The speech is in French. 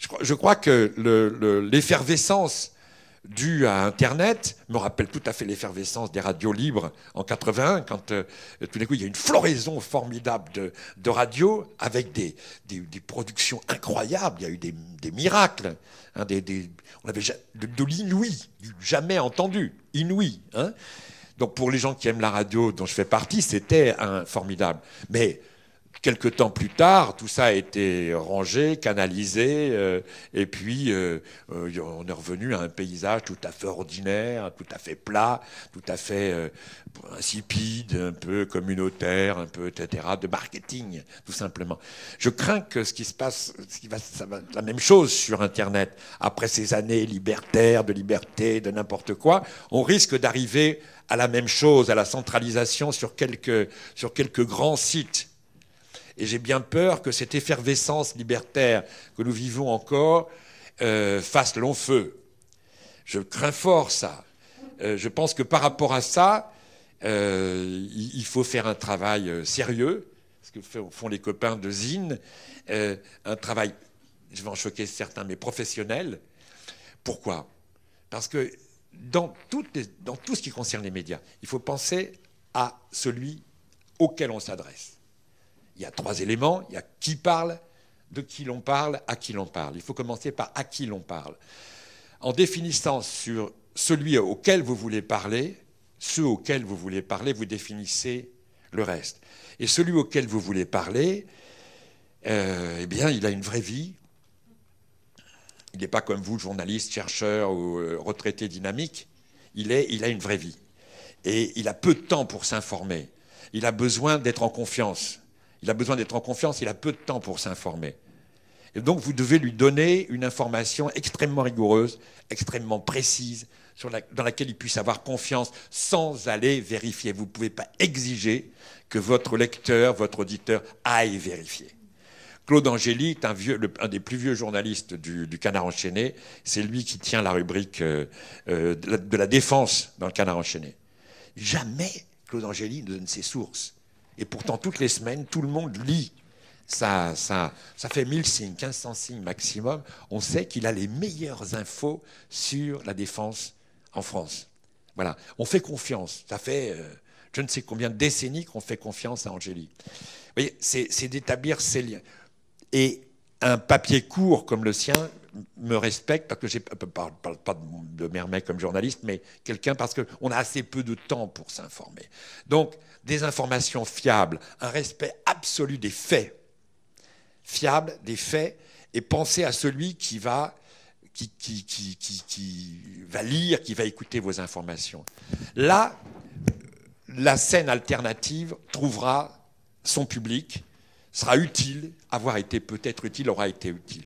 je crois que l'effervescence due à Internet me rappelle tout à fait l'effervescence des radios libres en 81, quand tout d'un coup il y a une floraison formidable de radios avec des productions incroyables. Il y a eu des miracles, hein, on avait de l'inouï, du jamais entendu, inouï. Hein. Donc pour les gens qui aiment la radio, dont je fais partie, c'était formidable. Mais quelque temps plus tard, tout ça a été rangé, canalisé, et puis on est revenu à un paysage tout à fait ordinaire, tout à fait plat, tout à fait insipide, un peu communautaire, un peu, etc., de marketing, tout simplement. Je crains que ce qui se passe, ça va la même chose sur Internet. Après ces années libertaires, de liberté, de n'importe quoi, on risque d'arriver à la même chose, à la centralisation sur quelques grands sites. Et j'ai bien peur que cette effervescence libertaire que nous vivons encore fasse long feu. Je crains fort ça. Je pense que par rapport à ça, il faut faire un travail sérieux, ce que font les copains de Zine, un travail, je vais en choquer certains, mais professionnel. Pourquoi ? Parce que dans tout ce qui concerne les médias, il faut penser à celui auquel on s'adresse. Il y a 3 éléments. Il y a qui parle, de qui l'on parle, à qui l'on parle. Il faut commencer par à qui l'on parle. En définissant sur celui auquel vous voulez parler, ceux auxquels vous voulez parler, vous définissez le reste. Et celui auquel vous voulez parler, eh bien, il a une vraie vie. Il n'est pas comme vous, journaliste, chercheur ou retraité dynamique. Il a une vraie vie. Et il a peu de temps pour s'informer. Il a besoin d'être en confiance. Il a besoin d'être en confiance, il a peu de temps pour s'informer. Et donc, vous devez lui donner une information extrêmement rigoureuse, extrêmement précise, dans laquelle il puisse avoir confiance sans aller vérifier. Vous ne pouvez pas exiger que votre lecteur, votre auditeur aille vérifier. Claude Angély est un des plus vieux journalistes du Canard enchaîné. C'est lui qui tient la rubrique de la défense dans le Canard enchaîné. Jamais Claude Angély ne donne ses sources. Et pourtant, toutes les semaines, tout le monde lit. Ça fait 1000 signes, 1500 signes maximum. On sait qu'il a les meilleures infos sur la défense en France. Voilà. On fait confiance. Ça fait je ne sais combien de décennies qu'on fait confiance à Angély. Vous voyez, c'est d'établir ces liens. Et un papier court comme le sien me respecte, parce que je ne parle pas de Mermet comme journaliste, mais quelqu'un parce qu'on a assez peu de temps pour s'informer. Donc, des informations fiables, un respect absolu des faits, fiable des faits, et penser à celui qui va lire, qui va écouter vos informations. Là, la scène alternative trouvera son public, sera utile, avoir été peut-être utile, aura été utile.